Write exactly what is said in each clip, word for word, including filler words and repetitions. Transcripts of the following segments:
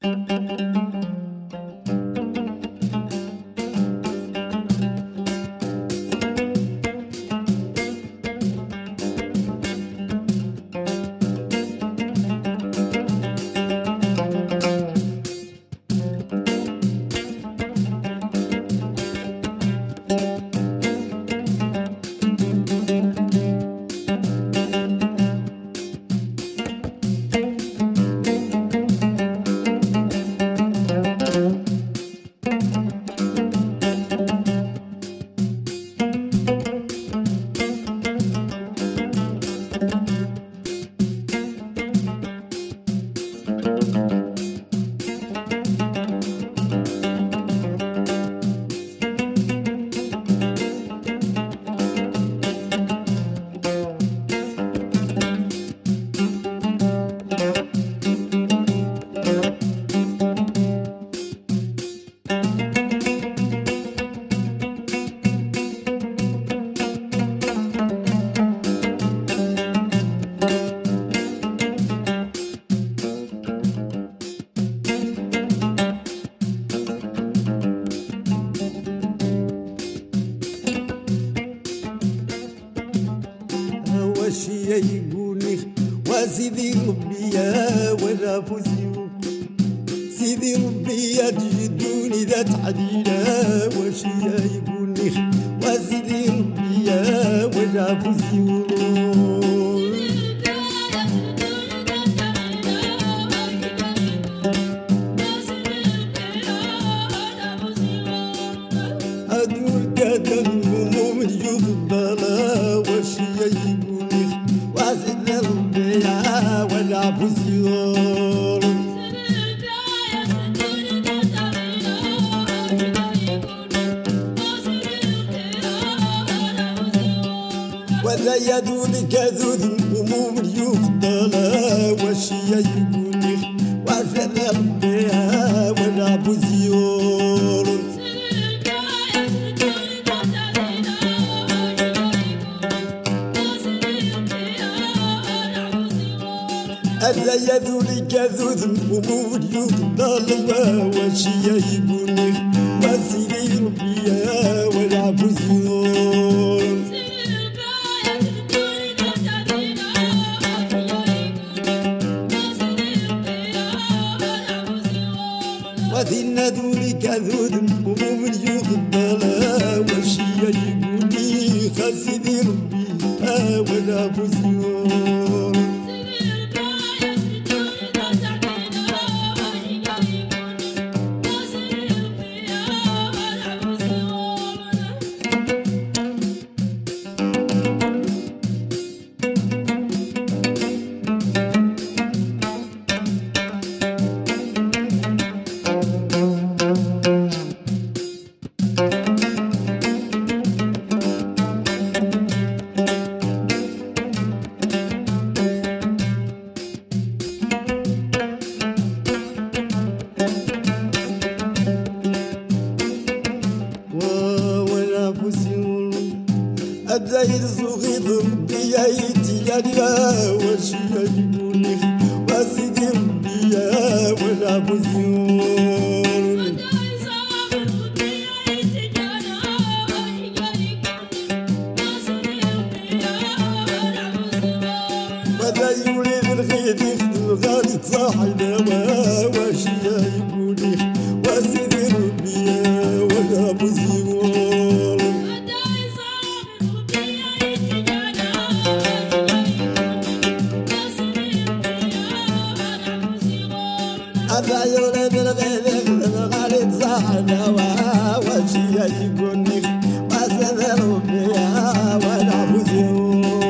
يقولي وسيدي ربي يا ولا فوزيو سيدي ربي يا تجدوني ذات عديلة وشي يقولي وسيدي ربي يا ولا فوزيو أدور كاتن هموم يفضل وشي يقولي وسيدي ربي يا ولا فوزيو ولا يدوني كذود الهموم يفضل وشي يقولي وسيدي ربي يا ولا فوزيو ألا يذولي كذوذ الهموم يفضل وشي يقولي وسيدي ربي يا ولا فوزيو وذين دولي كذوذ الهموم يفضل وشي يقولي خسيدي ربي يا ولا فوزيو الداير صغير ربي يايتي يا وشي يقولي وسيدي ربي يا ولا فوزيو ودا يولي الغيد يخدم غادي تصاحب وشي يقولي وسيدي ربي يا ولا فوزيو أبا يولد الغيث يخدم غالي تصاحب وشي يقولي وسيدي ربي يا ولا فوزيو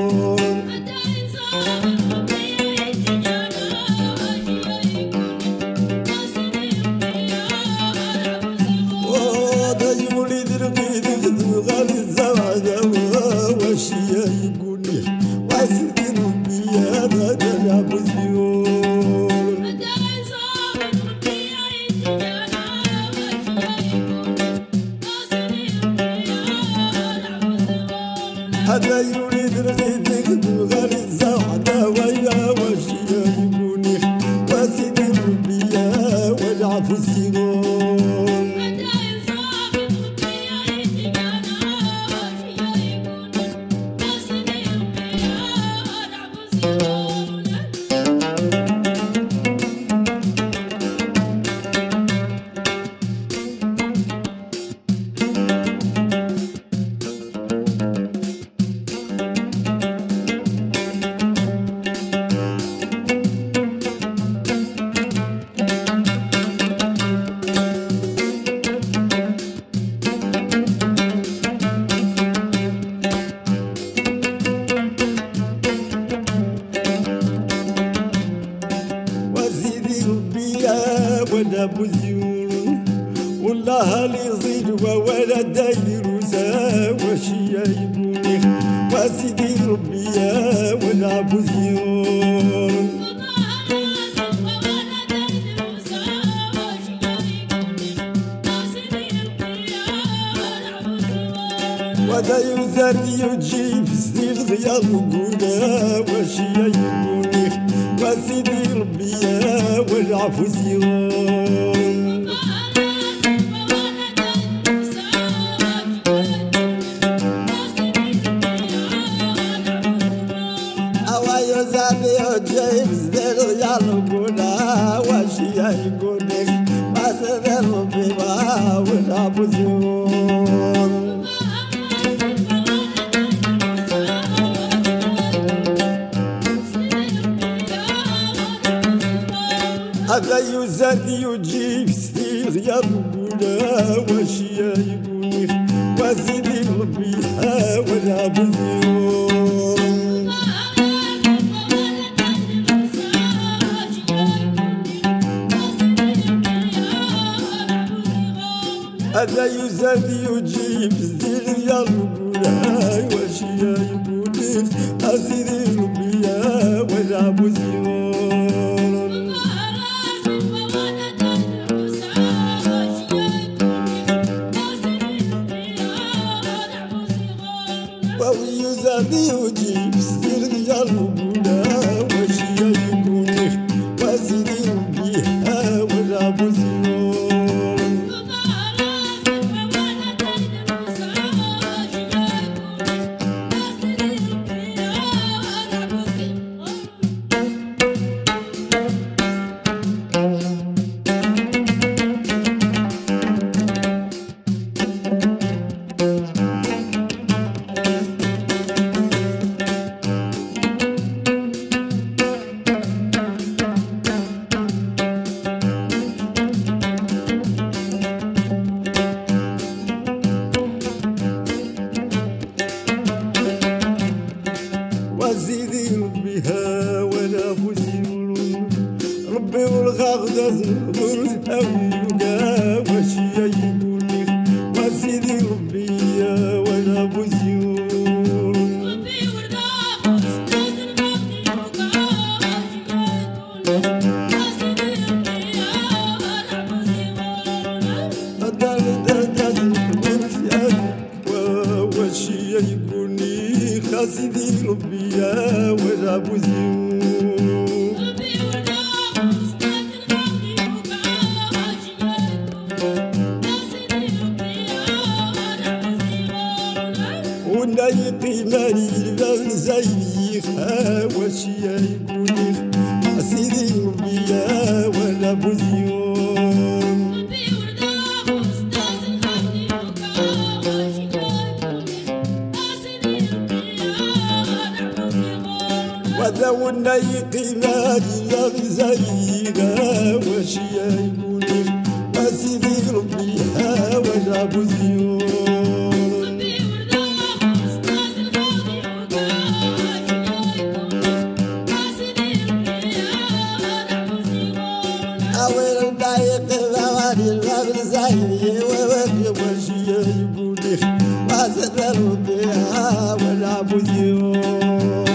غالي الزواج وشي يقولي وسيدي ربي يا ولا فوزيو هذا يريد الغيث يخدم غالي الزواج ويا وشي يقولي وسيدي ربي يا فوزيون ولا بزيون والله اللي يزيد ولا داير وشي يقولي وسيدي ربي ولا بزيون ودا يزر يجيب سدير غيال وقولا وشي يقولي وسيدي ربي ولا بزيون جيمس ديرو يالوكونا واشيا يقولك ما سدروا بما ولا بزيون هذا يزاد يجيب ستير يالوكونا واشيا يقولك وزيدي ربيها ولا بزيون هذا يزاد يجيب زدير يالوكولا وشيا يقولك أسيدي ربيا ولا بزيون وهو يزاد يجيب زدير يالوكولا وشيا يقولك وأسيدي ربيا ولا بزيون وزيدي ربيها ولا بزيون ربي والغاغدة زنبرت أويوكا وشيا يقولك وزيدي ربيها ولا بزيون ربي والغاغدة زنبرت أويوكا وشيا يقولك خاسدي ربيا ولا بزيون ونايقي مالي الباب زيخا وشيا يقولي خاسدي ربيا ولا بزيون وذا ونايقي مالي الباب زيخا وشيا يقولي خاسدي ربيا ولا بزيون أول الضايق ذواني الباب زايد ووفي وشيا يقولي ما سدروا بها ولا بزيون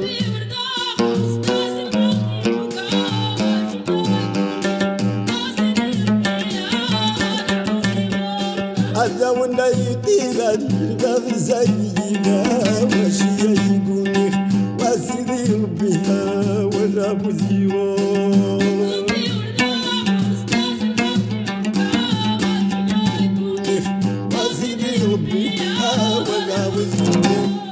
هذا ونايقي الباب زايد وشيا يقولي وسيدي ربيها ولا بزيون وقاوز